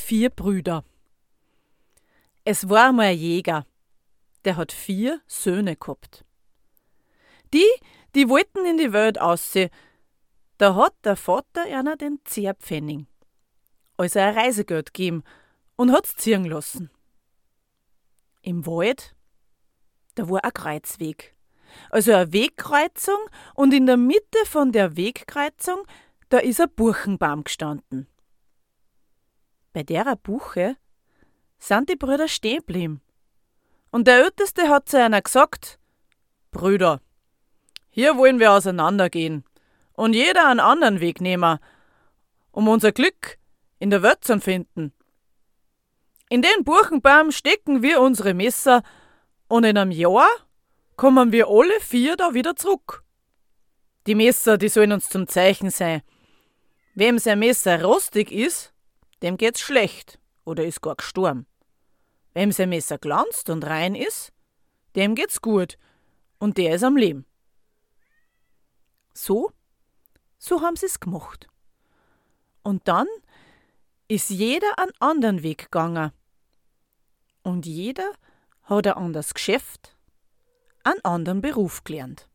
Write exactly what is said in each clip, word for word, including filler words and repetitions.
vier Brüder. Es war mal ein Jäger, der hat vier Söhne gehabt. Die, die wollten in die Welt aussehen. Da hat der Vater einer den zehn Pfennig, also ein Reisegeld gegeben, und hat's ziehen lassen. Im Wald, da war ein Kreuzweg, also eine Wegkreuzung, und in der Mitte von der Wegkreuzung, da ist ein Buchenbaum gestanden. Bei derer Buche sind die Brüder stehen geblieben. Und der Älteste hat zu einer gesagt: Brüder, hier wollen wir auseinandergehen und jeder einen anderen Weg nehmen, um unser Glück in der Welt zu finden. In den Buchenbaum stecken wir unsere Messer und in einem Jahr kommen wir alle vier da wieder zurück. Die Messer, die sollen uns zum Zeichen sein. Wem sein Messer rostig ist, dem geht's schlecht oder ist gar gestorben. Wem sein Messer glanzt und rein ist, dem geht's gut und der ist am Leben. So, so haben sie's gemacht. Und dann ist jeder einen anderen Weg gegangen. Und jeder hat ein anderes Geschäft, einen anderen Beruf gelernt.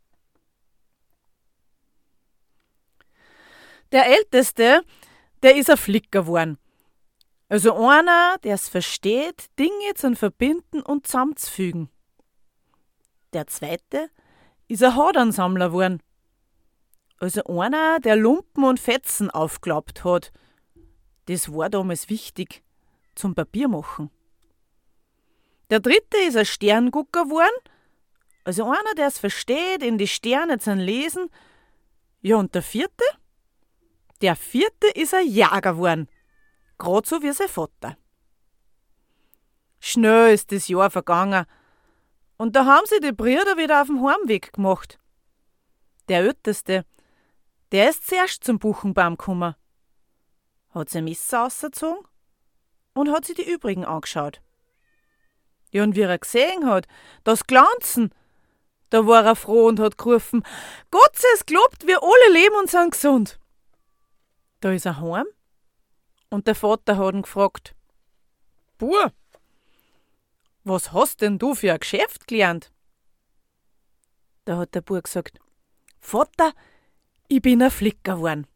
Der Älteste, der ist ein Flicker geworden. Also einer, der es versteht, Dinge zu verbinden und zusammenzufügen. Der Zweite ist ein Haudernsammler geworden. Also einer, der Lumpen und Fetzen aufgeklappt hat. Das war damals wichtig zum Papiermachen. Der Dritte ist ein Sterngucker geworden. Also einer, der es versteht, in die Sterne zu lesen. Ja, und der Vierte? Der Vierte ist ein Jäger geworden. Gerade so wie sein Vater. Schnell ist das Jahr vergangen. Und da haben sie die Brüder wieder auf dem Heimweg gemacht. Der Älteste, der ist zuerst zum Buchenbaum gekommen, hat sein Messer rausgezogen und hat sich die übrigen angeschaut. Ja, und wie er gesehen hat, das Glanzen, da war er froh und hat gerufen: Gott sei es gelobt, wir alle leben und sind gesund. Da ist er heim und der Vater hat ihn gefragt: Bub, was hast denn du für ein Geschäft gelernt? Da hat der Bub gesagt: Vater, ich bin ein Flicker geworden.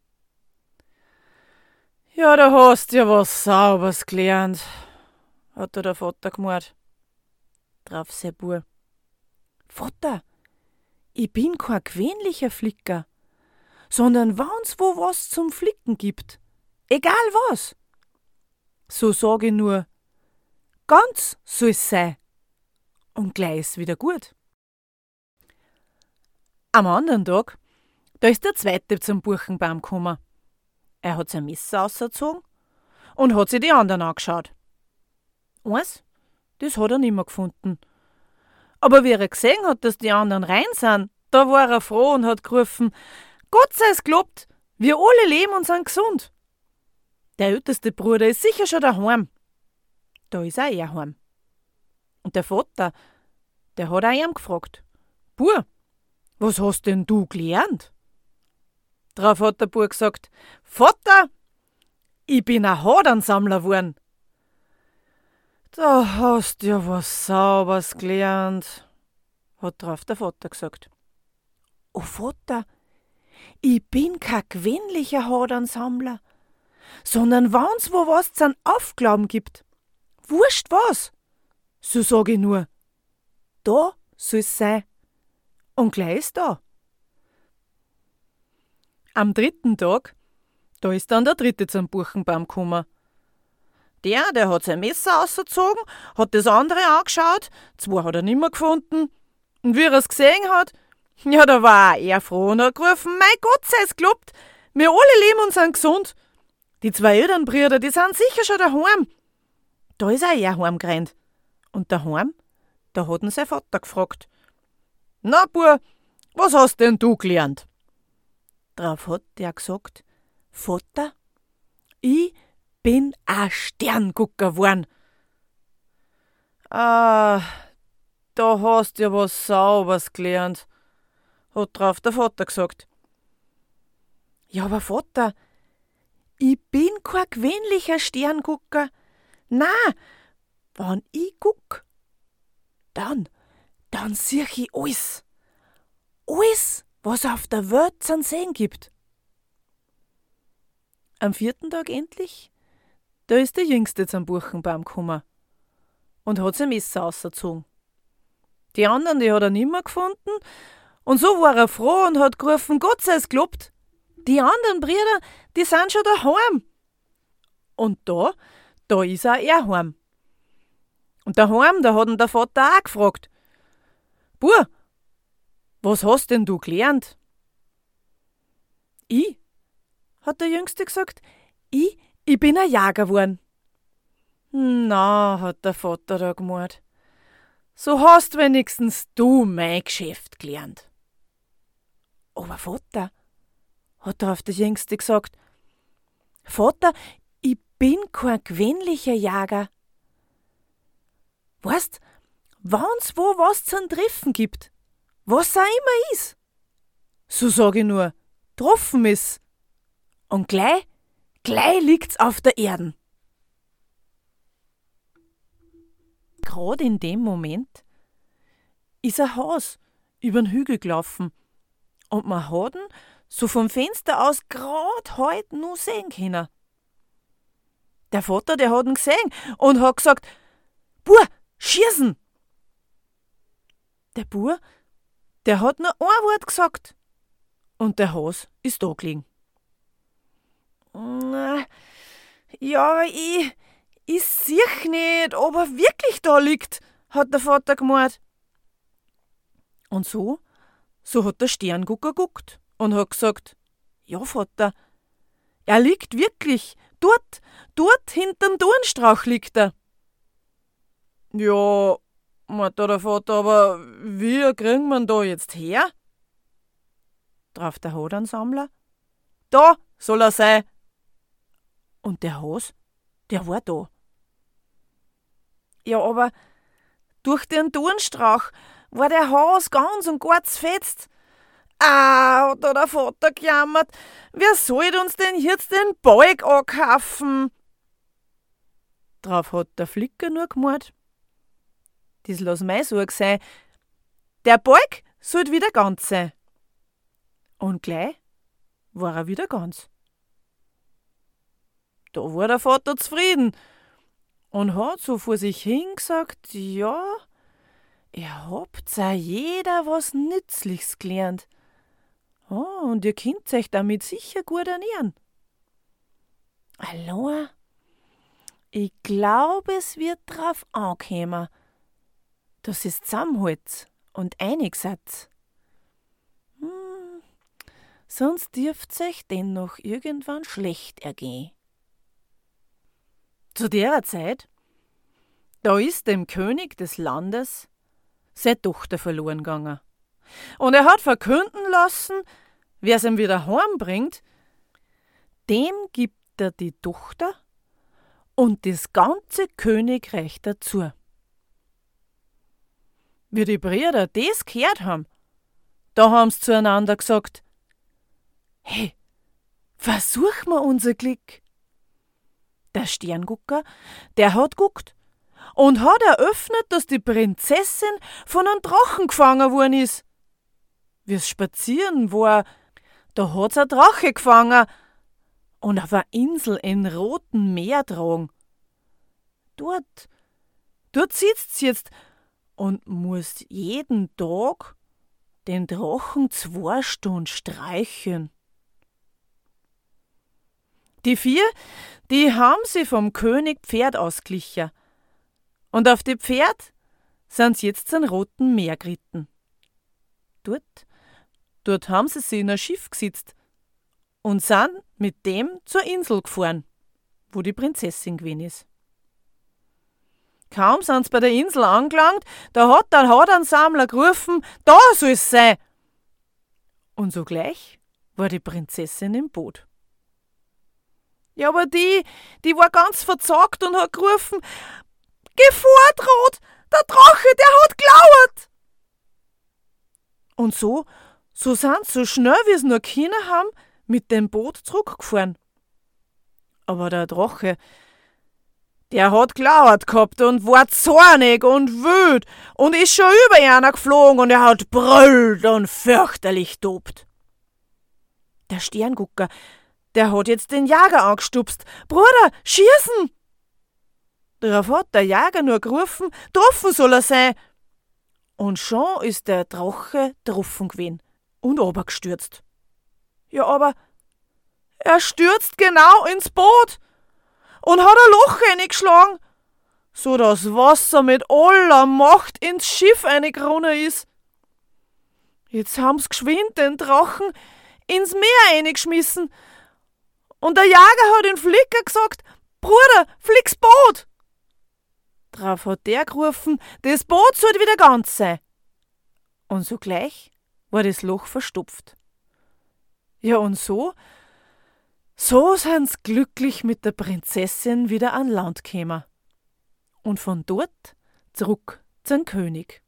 Ja, da hast ja was Saubers gelernt, hat der Vater gemeint. Drauf sein Bub: Vater, ich bin kein gewöhnlicher Flicker, sondern wenn's wo was zum Flicken gibt, egal was. So sag ich nur, ganz soll's sein. Und gleich ist wieder gut. Am anderen Tag, da ist der Zweite zum Buchenbaum gekommen. Er hat sein Messer rausgezogen und hat sich die anderen angeschaut. Eins, das hat er nimmer gefunden. Aber wie er gesehen hat, dass die anderen rein sind, da war er froh und hat gerufen: Gott sei es gelobt, wir alle leben und sind gesund. Der älteste Bruder ist sicher schon daheim. Da ist auch er heim. Und der Vater, der hat auch ihm gefragt: Bub, was hast denn du gelernt? Drauf hat der Bub gesagt: Vater, ich bin ein Haudernsammler geworden. Da hast ja was Saubers gelernt, hat drauf der Vater gesagt. Oh Vater, ich bin kein gewöhnlicher Haudernsammler, sondern wenn's wo was zum Aufglauben gibt, wurscht was, so sag ich nur, da soll's sein. Und gleich ist da. Am dritten Tag, da ist dann der Dritte zum Buchenbaum gekommen. Der, der hat sein Messer rausgezogen, hat das andere angeschaut, zwei hat er nimmer gefunden. Und wie er es gesehen hat, ja, da war auch er froh und hat gerufen: Mein Gott sei es gelobt, wir alle leben und sind gesund. Die zwei Elternbrüder, die sind sicher schon daheim. Da ist auch er heimgerannt. Und daheim, da hat ihn sein Vater gefragt: Na, Bub, was hast denn du gelernt? Drauf hat der gesagt: Vater, ich bin ein Sterngucker geworden. Ah, da hast ja was Saubers gelernt, hat drauf der Vater gesagt. Ja, aber Vater, ich bin kein gewöhnlicher Sterngucker. Na, wenn ich guck, dann, dann sieh ich alles. Alles, was auf der Welt zu sehen gibt. Am vierten Tag endlich, da ist der Jüngste zum Buchenbaum gekommen und hat sein Messer ausgezogen. Die anderen, die hat er nimmer gefunden, und so war er froh und hat gerufen, Gott sei's gelobt. Die anderen Brüder, die sind schon daheim. Und da, da ist auch er heim. Und daheim, da hat ihn der Vater auch gefragt, Bur, was hast denn du gelernt? Ich, hat der Jüngste gesagt, ich, ich bin ein Jäger geworden. Na, hat der Vater da gemeint, so hast wenigstens du mein Geschäft gelernt. Aber Vater, hat darauf der Jüngste gesagt, Vater, ich bin kein gewöhnlicher Jäger. Weißt, wenn's wo was zum Treffen gibt, was auch immer ist, so sag ich nur, getroffen ist. Und gleich, gleich liegt's auf der Erden. Gerade in dem Moment ist ein Haus übern Hügel gelaufen und man hat ihn so vom Fenster aus grad heut nur sehen können. Der Vater, der hat ihn gesehen und hat gesagt, Bur, schießen! Der Bur, der hat nur ein Wort gesagt und der Has ist da gelegen. Ja, ich, ich sieh nicht, ob er wirklich da liegt, hat der Vater gemeint. Und so, so hat der Sterngucker geguckt und hat gesagt, ja Vater, er liegt wirklich, dort, dort hinterm Dornstrauch liegt er. Ja, meint der Vater, aber wie kriegen wir ihn da jetzt her? Drauf der Hadansammler, da soll er sein. Und der Has, der war da. Ja, aber durch den Dornstrauch war der Has ganz und gar zfetzt. Ah, hat da der Vater gejammert, wer soll uns denn jetzt den Balg ankaufen? Drauf hat der Flicker nur gemeint, das lass meine Sorge sein, der Balg sollt wieder ganz sein. Und gleich war er wieder ganz. Da war der Vater zufrieden und hat so vor sich hin gesagt, ja, ihr habt ja jeder was Nützliches gelernt. Oh, und ihr könnt euch damit sicher gut ernähren. Hallo, ich glaube, es wird drauf ankommen, dass es zusammenhält und einig seid. Hm, sonst dürft euch dennoch irgendwann schlecht ergehen. Zu der Zeit, da ist dem König des Landes seine Tochter verloren gegangen. Und er hat verkünden lassen, wer es ihm wieder heimbringt, dem gibt er die Tochter und das ganze Königreich dazu. Wie die Brüder das gehört haben, da haben sie zueinander gesagt, hey, versuch mal unser Glück. Der Sterngucker, der hat guckt und hat eröffnet, dass die Prinzessin von einem Drachen gefangen worden ist. Wie's spazieren war, da hat's ein Drache gefangen und auf einer Insel in Roten Meer tragen. Dort, dort sitzt sie jetzt und muss jeden Tag den Drachen zwei Stunden streicheln. Die vier, die haben sie vom König Pferd ausglichen. Und auf die Pferd sind sie jetzt zum Roten Meer geritten. Dort, dort haben sie sich in ein Schiff gesetzt und sind mit dem zur Insel gefahren, wo die Prinzessin gewesen ist. Kaum sind sie bei der Insel angelangt, da hat der Hadansammler gerufen, da soll es sein. Und sogleich war die Prinzessin im Boot. Ja, aber die, die war ganz verzagt und hat gerufen, Gefahr droht, der Drache, der hat gelauert. Und so, so sind sie so schnell, wie sie nur können haben, mit dem Boot zurückgefahren. Aber der Drache, der hat gelauert gehabt und war zornig und wüt und ist schon über einer geflogen und er hat brüllt und fürchterlich tobt. Der Sterngucker, der hat jetzt den Jäger angestupst. Bruder, schießen! Darauf hat der Jäger nur gerufen, getroffen soll er sein. Und schon ist der Drache getroffen gewesen und runtergestürzt. Ja, aber er stürzt genau ins Boot und hat ein Loch reingeschlagen, so dass Wasser mit aller Macht ins Schiff reingerunnen ist. Jetzt haben's geschwind den Drachen ins Meer reingeschmissen und der Jäger hat den Flicker gesagt, Bruder, flick's Boot! Drauf hat der gerufen, das Boot sollte wieder ganz sein. Und sogleich war das Loch verstopft. Ja, und so, so sind's glücklich mit der Prinzessin wieder an Land gekommen. Und von dort zurück zum König.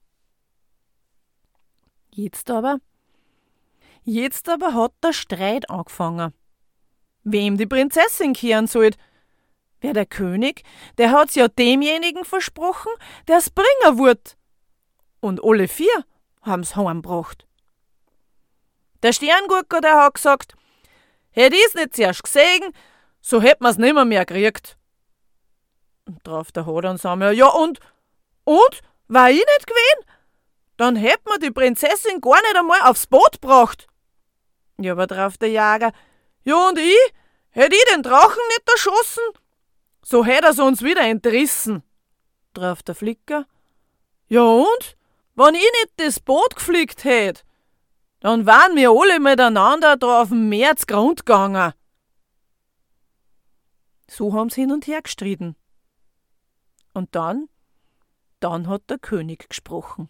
Jetzt aber, jetzt aber hat der Streit angefangen. Wem die Prinzessin kehren sollte. Wer der König, der hat's ja demjenigen versprochen, der's bringen wird. Und alle vier haben's heimgebracht. Der Sterngucker, der hat gesagt, hätt ich's nicht zuerst gesehen, so hätt man's nimmer mehr gekriegt. Und drauf der Hadern sagen, ja und, und, war ich nicht gewesen? Dann hätt man die Prinzessin gar nicht einmal aufs Boot gebracht. Ja, aber drauf der Jäger, ja und ich, hätt ich den Drachen nicht erschossen? So hätt er's uns wieder entrissen. Drauf der Flicker, ja und, wenn ich nicht das Boot geflickt hätt, dann waren wir alle miteinander da auf dem Meer zugrund gegangen. So haben's hin und her gestritten. Und dann, dann hat der König gesprochen.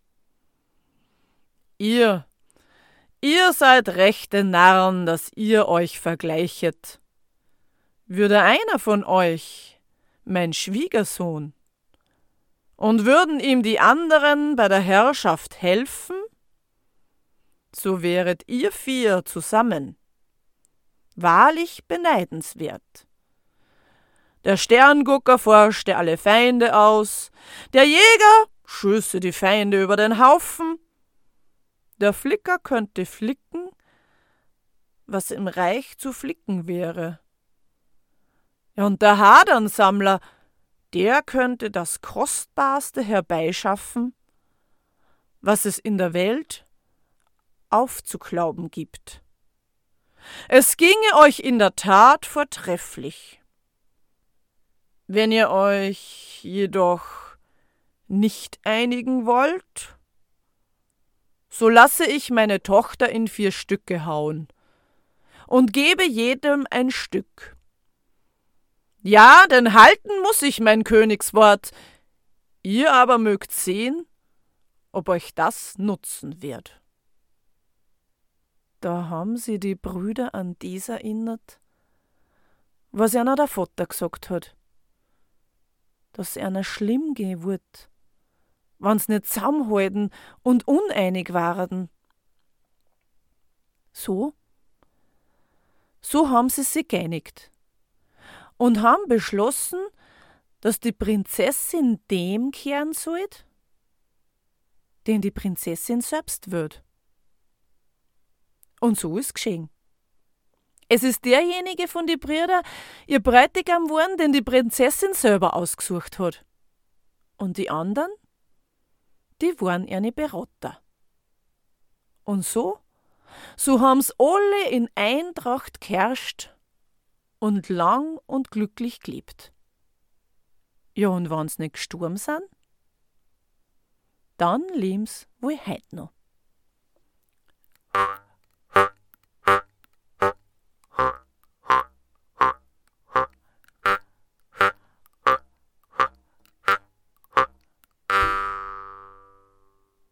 Ihr, ihr seid rechte Narren, dass ihr euch vergleichet. Würde einer von euch, mein Schwiegersohn, und würden ihm die anderen bei der Herrschaft helfen, so wäret ihr vier zusammen wahrlich beneidenswert. Der Sterngucker forschte alle Feinde aus, der Jäger schösse die Feinde über den Haufen, der Flicker könnte flicken, was im Reich zu flicken wäre. Und der Hadernsammler, der könnte das Kostbarste herbeischaffen, was es in der Welt aufzuklauben gibt. Es ginge euch in der Tat vortrefflich. Wenn ihr euch jedoch nicht einigen wollt, so lasse ich meine Tochter in vier Stücke hauen und gebe jedem ein Stück. Ja, denn halten muß ich mein Königswort, ihr aber mögt sehen, ob euch das nutzen wird. Da haben sie die Brüder an dies erinnert, was einer der Vater gesagt hat, dass einer schlimm gehen wird, wenn's nicht zusammenhalten und uneinig waren. So, so haben sie sich geeinigt und haben beschlossen, dass die Prinzessin dem kehren sollt, den die Prinzessin selbst wird. Und so ist geschehen. Es ist derjenige von die Brüder, ihr Bräutigam geworden, den die Prinzessin selber ausgesucht hat. Und die anderen, die waren ihre Berater. Und so, so haben's alle in Eintracht geherrscht und lang und glücklich gelebt. Ja, und wenn's nicht gestorben sind, dann leben's wohl heut noch.